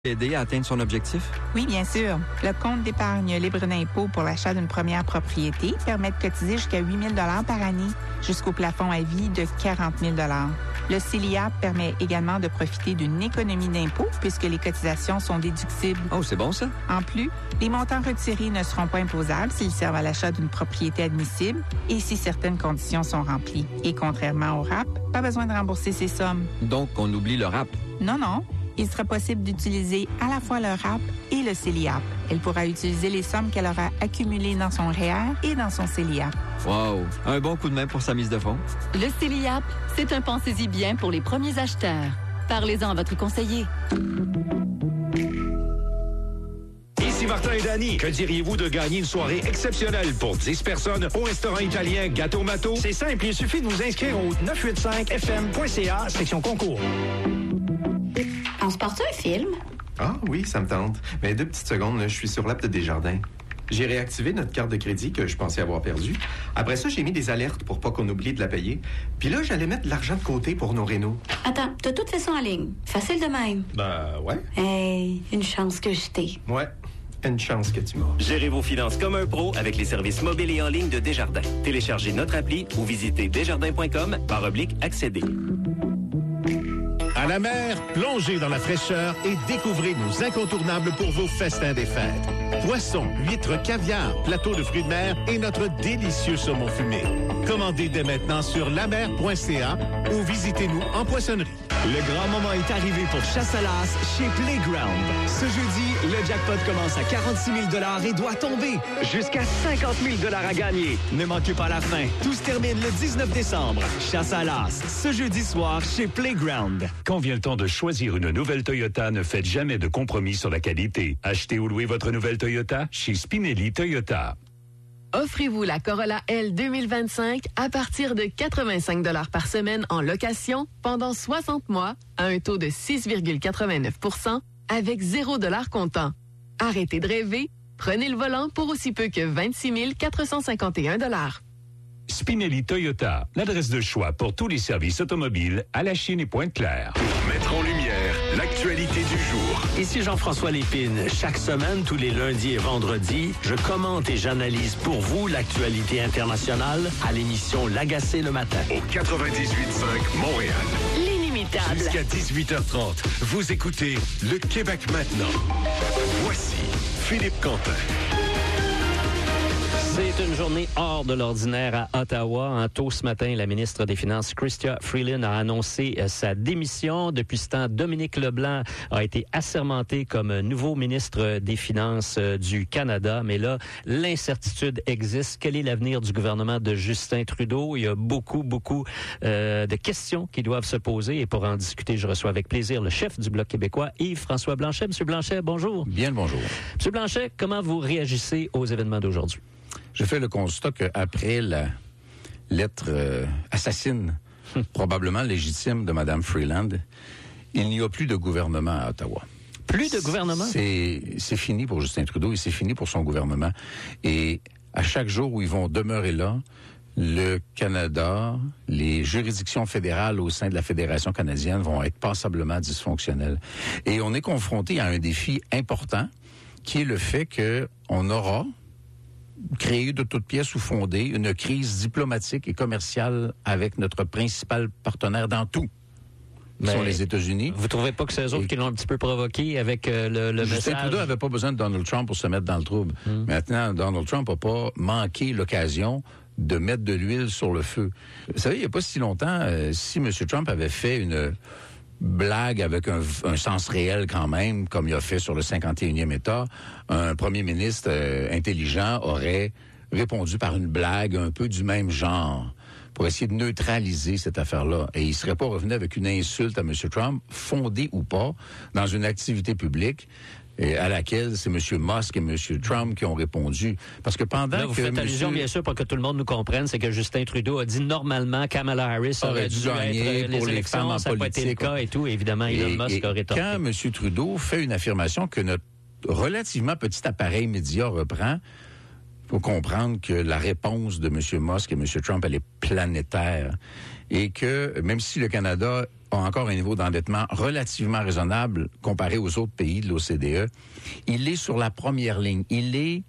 Aider à atteindre son objectif? Oui, bien sûr. Le compte d'épargne libre d'impôt pour l'achat d'une première propriété permet de cotiser jusqu'à 8 000 par année, jusqu'au plafond à vie de 40 000 Le CELIAP permet également de profiter d'une économie d'impôt puisque les cotisations sont déductibles. Oh, c'est bon ça? En plus, les montants retirés ne seront pas imposables s'ils servent à l'achat d'une propriété admissible et si certaines conditions sont remplies. Et contrairement au RAP, pas besoin de rembourser ces sommes. Donc, on oublie le RAP? Non. Il sera possible d'utiliser à la fois le RAP et le CELIAP. Elle pourra utiliser les sommes qu'elle aura accumulées dans son REER et dans son CELIAP. Wow! Un bon coup de main pour sa mise de fonds. Le CELIAP, c'est un pensez-y bien pour les premiers acheteurs. Parlez-en à votre conseiller. Ici Martin et Danny. Que diriez-vous de gagner une soirée exceptionnelle pour 10 personnes au restaurant italien Gatto Matto? C'est simple, il suffit de vous inscrire au 985fm.ca, section concours. On se porte un film? Ah oui, ça me tente. Mais 2 petites secondes, là, je suis sur l'app de Desjardins. J'ai réactivé notre carte de crédit que je pensais avoir perdue. Après ça, j'ai mis des alertes pour pas qu'on oublie de la payer. Puis là, j'allais mettre de l'argent de côté pour nos rénaux. Attends, t'as tout fait ça en ligne. Facile de même. Ben, ouais. Hey, une chance que je t'ai. Ouais. Une chance que tu m'as. Gérez vos finances comme un pro avec les services mobiles et en ligne de Desjardins. Téléchargez notre appli ou visitez desjardins.com/accéder. À la mer, plongez dans la fraîcheur et découvrez nos incontournables pour vos festins des fêtes. Poissons, huîtres, caviar, plateau de fruits de mer et notre délicieux saumon fumé. Commandez dès maintenant sur lamer.ca ou visitez-nous en poissonnerie. Le grand moment est arrivé pour Chasse à l'as chez Playground. Ce jeudi, le jackpot commence à 46 000 $ et doit tomber. Jusqu'à 50 000 $ à gagner. Ne manquez pas la fin. Tout se termine le 19 décembre. Chasse à l'as, ce jeudi soir chez Playground. Quand vient le temps de choisir une nouvelle Toyota, ne faites jamais de compromis sur la qualité. Achetez ou louez votre nouvelle Toyota chez Spinelli Toyota. Offrez-vous la Corolla L 2025 à partir de 85 $ par semaine en location pendant 60 mois à un taux de 6,89 % avec 0 $ comptant. Arrêtez de rêver, prenez le volant pour aussi peu que 26 451 $. Spinelli Toyota, l'adresse de choix pour tous les services automobiles à la Chine et Pointe-Claire. Mettre en lumière l'actualité du jour. Ici Jean-François Lépine. Chaque semaine, tous les lundis et vendredis, je commente et j'analyse pour vous l'actualité internationale à l'émission L'Agacé le matin. Au 98.5 Montréal. L'inimitable. Jusqu'à 18h30, vous écoutez Le Québec maintenant. Voici Philippe Quentin. C'est une journée hors de l'ordinaire à Ottawa. Tôt ce matin, la ministre des Finances, Chrystia Freeland, a annoncé sa démission. Depuis ce temps, Dominique Leblanc a été assermenté comme nouveau ministre des Finances du Canada. Mais là, l'incertitude existe. Quel est l'avenir du gouvernement de Justin Trudeau? Il y a beaucoup de questions qui doivent se poser. Et pour en discuter, je reçois avec plaisir le chef du Bloc québécois, Yves-François Blanchet. Monsieur Blanchet, bonjour. Bien le bonjour. Monsieur Blanchet, comment vous réagissez aux événements d'aujourd'hui? Je fais le constat qu'après la lettre assassine, probablement légitime de Mme Freeland, il n'y a plus de gouvernement à Ottawa. Plus de gouvernement? C'est fini pour Justin Trudeau et c'est fini pour son gouvernement. Et à chaque jour où ils vont demeurer là, le Canada, les juridictions fédérales au sein de la Fédération canadienne vont être passablement dysfonctionnelles. Et on est confronté à un défi important qui est le fait qu'on aura créé de toutes pièces ou fondé une crise diplomatique et commerciale avec notre principal partenaire dans tout, qui sont les États-Unis. Vous trouvez pas que c'est eux autres qui l'ont un petit peu provoqué avec le message? Justin Trudeau n'avait pas besoin de Donald Trump pour se mettre dans le trouble. Maintenant, Donald Trump n'a pas manqué l'occasion de mettre de l'huile sur le feu. Vous savez, il n'y a pas si longtemps, si M. Trump avait fait une blague avec un sens réel quand même, comme il a fait sur le 51e État, un premier ministre intelligent aurait répondu par une blague un peu du même genre pour essayer de neutraliser cette affaire-là. Et il ne serait pas revenu avec une insulte à M. Trump, fondée ou pas, dans une activité publique à laquelle c'est M. Musk et M. Trump qui ont répondu. Parce que pendant là, vous faites allusion, bien sûr, pour que tout le monde nous comprenne, c'est que Justin Trudeau a dit normalement Kamala Harris aurait dû gagner pour les élections, ça n'a pas été le cas et tout. Évidemment, Elon Musk a rétorqué. Quand M. Trudeau fait une affirmation que notre relativement petit appareil média reprend, il faut comprendre que la réponse de M. Musk et M. Trump, elle est planétaire. Et que même si le Canada a encore un niveau d'endettement relativement raisonnable comparé aux autres pays de l'OCDE. Il est sur la première ligne. Il est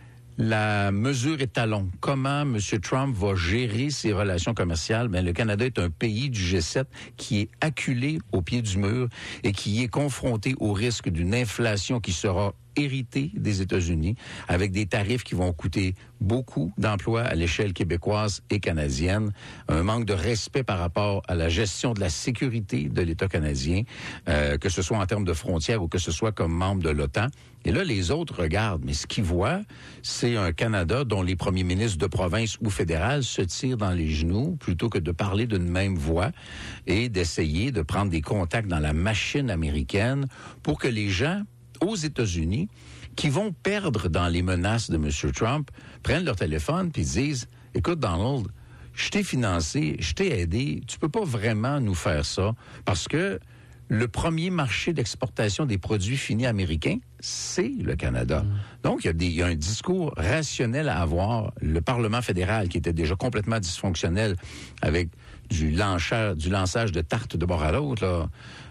la mesure étalon. Comment M. Trump va gérer ses relations commerciales? Bien, le Canada est un pays du G7 qui est acculé au pied du mur et qui est confronté au risque d'une inflation qui sera héritée des États-Unis, avec des tarifs qui vont coûter beaucoup d'emplois à l'échelle québécoise et canadienne, un manque de respect par rapport à la gestion de la sécurité de l'État canadien, que ce soit en termes de frontières ou que ce soit comme membre de l'OTAN. Et là, les autres regardent, mais ce qu'ils voient, c'est un Canada dont les premiers ministres de province ou fédéral se tirent dans les genoux plutôt que de parler d'une même voix et d'essayer de prendre des contacts dans la machine américaine pour que les gens aux États-Unis qui vont perdre dans les menaces de M. Trump prennent leur téléphone puis disent « Écoute, Donald, je t'ai financé, je t'ai aidé, tu peux pas vraiment nous faire ça parce que le premier marché d'exportation des produits finis américains, c'est le Canada. » Donc, il y a un discours rationnel à avoir. Le Parlement fédéral, qui était déjà complètement dysfonctionnel avec du lançage de tartes de bord à l'autre,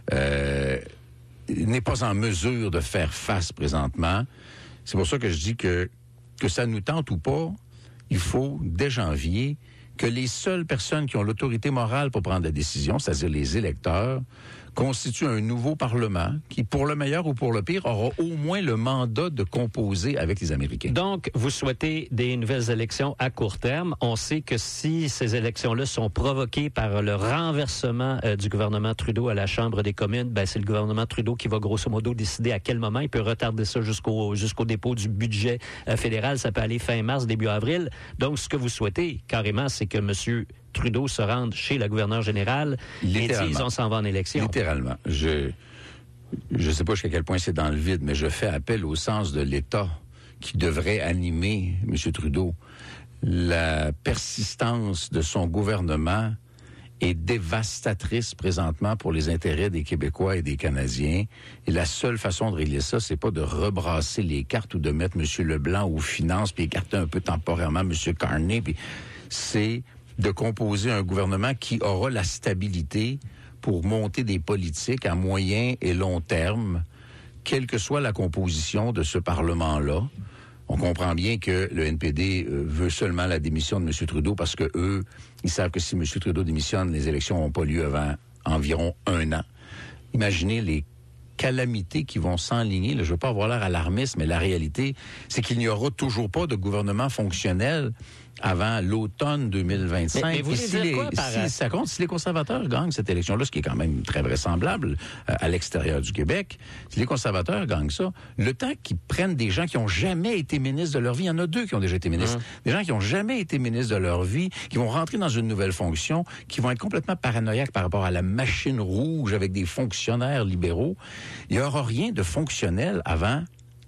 là, n'est pas en mesure de faire face présentement. C'est pour ça que je dis que ça nous tente ou pas, il faut, dès janvier, que les seules personnes qui ont l'autorité morale pour prendre la décision, c'est-à-dire les électeurs, constituent un nouveau Parlement qui, pour le meilleur ou pour le pire, aura au moins le mandat de composer avec les Américains. Donc, vous souhaitez des nouvelles élections à court terme. On sait que si ces élections-là sont provoquées par le renversement du gouvernement Trudeau à la Chambre des communes, ben c'est le gouvernement Trudeau qui va grosso modo décider à quel moment il peut retarder ça jusqu'au dépôt du budget fédéral. Ça peut aller fin mars, début avril. Donc, ce que vous souhaitez, carrément, c'est que M. Trudeau se rende chez la gouverneure générale et disent on s'en va en élection. Littéralement. Je sais pas jusqu'à quel point c'est dans le vide, mais je fais appel au sens de l'État qui devrait animer M. Trudeau. La persistance de son gouvernement est dévastatrice présentement pour les intérêts des Québécois et des Canadiens. Et la seule façon de régler ça, c'est pas de rebrasser les cartes ou de mettre M. Leblanc aux finances puis écarter un peu temporairement M. Carney. Puis c'est de composer un gouvernement qui aura la stabilité pour monter des politiques à moyen et long terme, quelle que soit la composition de ce Parlement-là. On comprend bien que le NPD veut seulement la démission de M. Trudeau parce que eux, ils savent que si M. Trudeau démissionne, les élections n'ont pas lieu avant environ 1 an. Imaginez les calamités qui vont s'enligner. Je ne veux pas avoir l'air alarmiste, mais la réalité, c'est qu'il n'y aura toujours pas de gouvernement fonctionnel avant l'automne 2025. Mais vous voulez dire quoi par... Si les conservateurs gagnent cette élection-là, ce qui est quand même très vraisemblable à l'extérieur du Québec, si les conservateurs gagnent ça, le temps qu'ils prennent des gens qui n'ont jamais été ministres de leur vie, il y en a 2 qui ont déjà été ministres, des gens qui n'ont jamais été ministres de leur vie, qui vont rentrer dans une nouvelle fonction, qui vont être complètement paranoïaques par rapport à la machine rouge avec des fonctionnaires libéraux. Il n'y aura rien de fonctionnel avant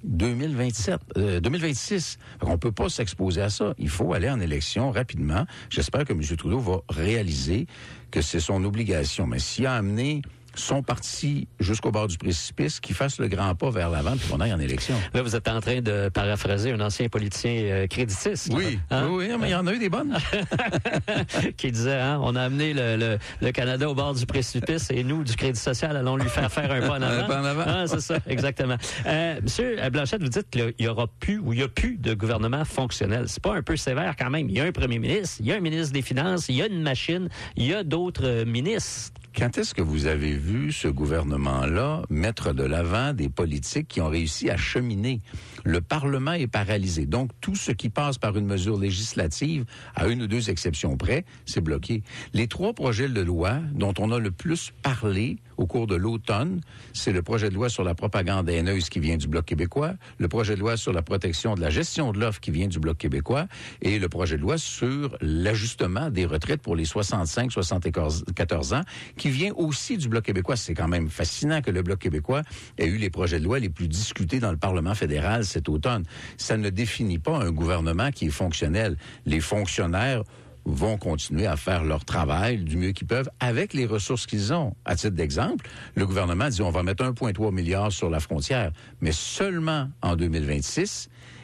2026. On ne peut pas s'exposer à ça. Il faut aller en élection rapidement. J'espère que M. Trudeau va réaliser que c'est son obligation. Mais s'il a amené son parti jusqu'au bord du précipice, qu'il fasse le grand pas vers l'avant puis qu'on aille en élection. Là, vous êtes en train de paraphraser un ancien politicien créditiste. Oui, hein? Oui, mais il y en a eu des bonnes. Qui disait, hein, on a amené le Canada au bord du précipice et nous, du Crédit social, allons lui faire faire un pas en avant. Un pas en avant. Ah, c'est ça, exactement. Monsieur Blanchette, vous dites qu'il y aura plus ou il y a plus de gouvernement fonctionnel. C'est pas un peu sévère quand même? Il y a un premier ministre, il y a un ministre des Finances, il y a une machine, il y a d'autres ministres. Quand est-ce que vous avez vu ce gouvernement-là mettre de l'avant des politiques qui ont réussi à cheminer? Le Parlement est paralysé. Donc, tout ce qui passe par une mesure législative, à 1 ou 2 exceptions près, c'est bloqué. Les 3 projets de loi dont on a le plus parlé au cours de l'automne, c'est le projet de loi sur la propagande haineuse qui vient du Bloc québécois, le projet de loi sur la protection de la gestion de l'offre qui vient du Bloc québécois et le projet de loi sur l'ajustement des retraites pour les 65-74 ans qui vient aussi du Bloc québécois. C'est quand même fascinant que le Bloc québécois ait eu les projets de loi les plus discutés dans le Parlement fédéral cet automne. Ça ne définit pas un gouvernement qui est fonctionnel. Les fonctionnaires vont continuer à faire leur travail du mieux qu'ils peuvent avec les ressources qu'ils ont. À titre d'exemple, le gouvernement dit on va mettre 1,3 milliard sur la frontière, mais seulement en 2026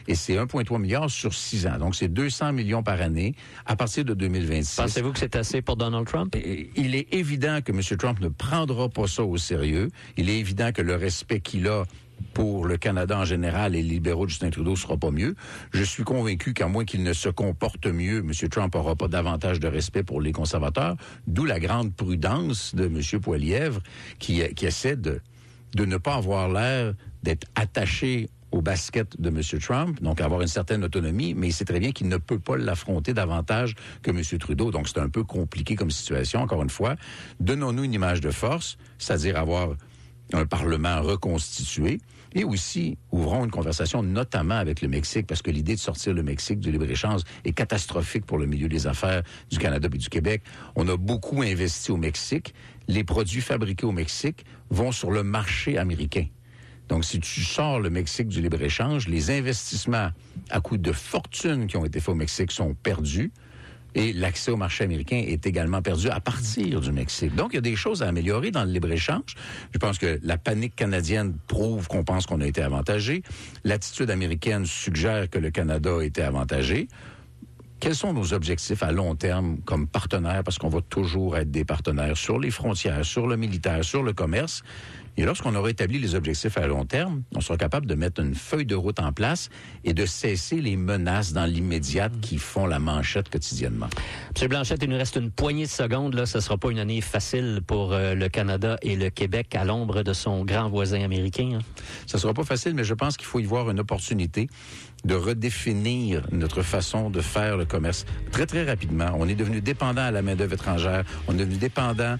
et c'est 1,3 milliard sur 6 ans. Donc, c'est 200 millions par année à partir de 2026. Pensez-vous que c'est assez pour Donald Trump? Il est évident que M. Trump ne prendra pas ça au sérieux. Il est évident que le respect qu'il a pour le Canada en général et les libéraux de Justin Trudeau sera pas mieux. Je suis convaincu qu'à moins qu'il ne se comporte mieux, M. Trump n'aura pas davantage de respect pour les conservateurs, d'où la grande prudence de M. Poilievre qui essaie de ne pas avoir l'air d'être attaché au basket de M. Trump, donc avoir une certaine autonomie, mais il sait très bien qu'il ne peut pas l'affronter davantage que M. Trudeau. Donc, c'est un peu compliqué comme situation. Encore une fois, donnons-nous une image de force, c'est-à-dire avoir un Parlement reconstitué, et aussi ouvrons une conversation notamment avec le Mexique, parce que l'idée de sortir le Mexique du libre-échange est catastrophique pour le milieu des affaires du Canada et du Québec. On a beaucoup investi au Mexique. Les produits fabriqués au Mexique vont sur le marché américain. Donc, si tu sors le Mexique du libre-échange, les investissements à coût de fortune qui ont été faits au Mexique sont perdus. Et l'accès au marché américain est également perdu à partir du Mexique. Donc, il y a des choses à améliorer dans le libre-échange. Je pense que la panique canadienne prouve qu'on pense qu'on a été avantagé. L'attitude américaine suggère que le Canada a été avantagé. Quels sont nos objectifs à long terme comme partenaires? Parce qu'on va toujours être des partenaires sur les frontières, sur le militaire, sur le commerce. Et lorsqu'on aura établi les objectifs à long terme, on sera capable de mettre une feuille de route en place et de cesser les menaces dans l'immédiat qui font la manchette quotidiennement. M. Blanchette, il nous reste une poignée de secondes. Là. Ce ne sera pas une année facile pour le Canada et le Québec à l'ombre de son grand voisin américain. Hein? Ça ne sera pas facile, mais je pense qu'il faut y voir une opportunité de redéfinir notre façon de faire le commerce très, très rapidement. On est devenu dépendant à la main-d'œuvre étrangère, on est devenu dépendant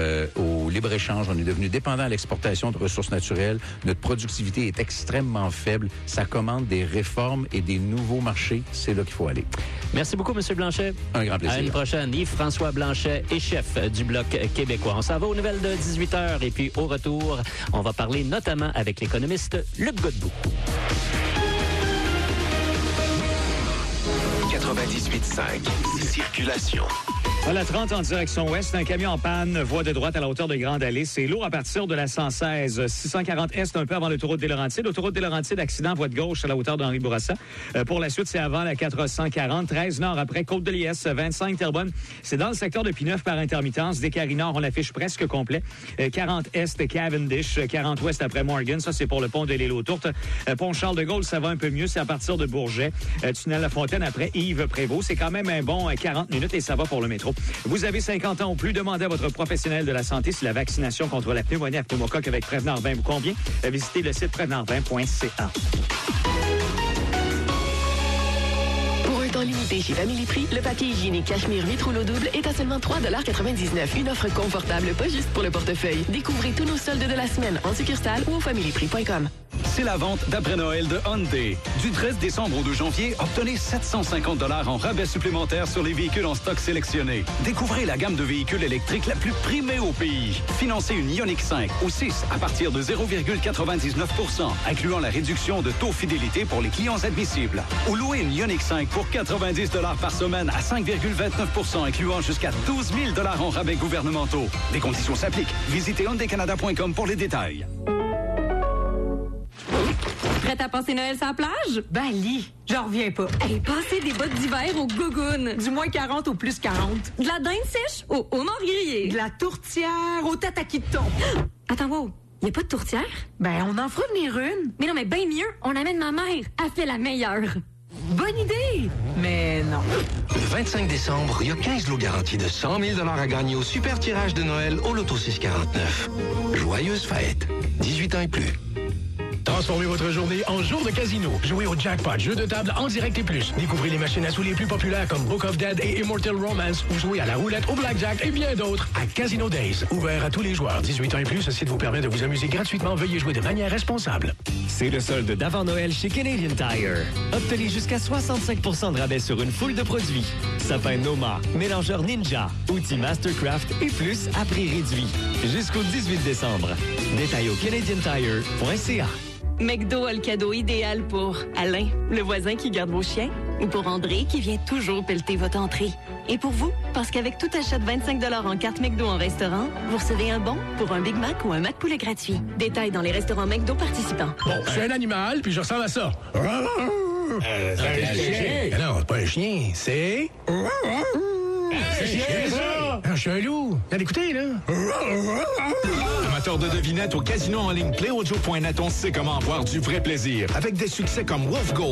au libre-échange, on est devenu dépendant à l'exportation de ressources naturelles. Notre productivité est extrêmement faible. Ça commande des réformes et des nouveaux marchés. C'est là qu'il faut aller. Merci beaucoup, M. Blanchet. Un grand plaisir. À une prochaine. Yves-François Blanchet est chef du Bloc québécois. On s'en va aux nouvelles de 18h et puis au retour, on va parler notamment avec l'économiste Luc Godbout. 98.5. Circulation. À la 30 en direction ouest, un camion en panne, voie de droite à la hauteur de Grande Allée. C'est lourd à partir de la 116. 640 Est, un peu avant l'autoroute des Laurentides. Autoroute des Laurentides, accident, voie de gauche à la hauteur d'Henri Bourassa. Pour la suite, c'est avant la 440. 13 nord après Côte-de-Liesse. 25 Terrebonne. C'est dans le secteur de P9 par intermittence. Descaries nord, on l'affiche presque complet. 40 Est, Cavendish. 40 Ouest après Morgan. Ça, c'est pour le pont de l'île aux Tourtes. Pont Charles-de-Gaulle, ça va un peu mieux. C'est à partir de Bourget. Tunnel La Fontaine après Yves-Prévost. C'est quand même un bon 40 minutes et ça va pour le métro. Vous avez 50 ans ou plus, demandez à votre professionnel de la santé si la vaccination contre la pneumonie à pneumocoque avec Prévenant 20 vous convient. Visitez le site prévenant20.ca. Pour un temps limité chez Family Prix, le papier hygiénique Cachemire 8 rouleaux double est à seulement 3,99 $. Une offre confortable, pas juste pour le portefeuille. Découvrez tous nos soldes de la semaine en succursale ou au familyprix.com. C'est la vente d'après-Noël de Hyundai. Du 13 décembre au 2 janvier, obtenez 750 $ en rabais supplémentaires sur les véhicules en stock sélectionnés. Découvrez la gamme de véhicules électriques la plus primée au pays. Financez une Ioniq 5 ou 6 à partir de 0,99 %, incluant la réduction de taux fidélité pour les clients admissibles. Ou louez une Ioniq 5 pour 90 $ par semaine à 5,29 %, incluant jusqu'à 12 000 $ en rabais gouvernementaux. Des conditions s'appliquent. Visitez hyundaicanada.com pour les détails. Prête à passer Noël sur la plage? Ben, Lee, j'en reviens pas. Hey, passer des bottes d'hiver au Gogoon. Du moins 40 au plus 40. De la dinde sèche au homard grillé. De la tourtière au tataki de thon. Attends, wow. Y a pas de tourtière? Ben, on en fera venir une. Mais non, mais bien mieux. On amène ma mère. Elle fait la meilleure. Bonne idée! Mais non. Le 25 décembre, il y a 15 lots garantis de 100 000 $ à gagner au super tirage de Noël au Loto 649. Joyeuses fêtes. 18 ans et plus. Transformez votre journée en jour de casino. Jouez au Jackpot, jeu de table en direct et plus. Découvrez les machines à sous les plus populaires comme Book of Dead et Immortal Romance ou jouez à la roulette, au blackjack et bien d'autres à Casino Days. Ouvert à tous les joueurs. 18 ans et plus, ce site vous permet de vous amuser gratuitement. Veuillez jouer de manière responsable. C'est le solde d'avant-Noël chez Canadian Tire. Obtenez jusqu'à 65 % de rabais sur une foule de produits. Sapin Noma, mélangeur Ninja, outils Mastercraft et plus à prix réduit. Jusqu'au 18 décembre. Détail au canadiantire.ca. McDo a le cadeau idéal pour Alain, le voisin qui garde vos chiens, ou pour André qui vient toujours pelleter votre entrée. Et pour vous, parce qu'avec tout achat de 25 $ en carte McDo en restaurant, vous recevez un bon pour un Big Mac ou un Mac poulet gratuit. Détails dans les restaurants McDo participants. Bon, je suis un animal, puis je ressemble à ça. C'est un chien. Non, c'est pas un chien, c'est... C'est chien, ça! Je suis un loup. Allez, écoutez, là. Amateur de devinettes au casino en ligne PlayOjo.net, on sait comment avoir du vrai plaisir. Avec des succès comme Wolf Gold,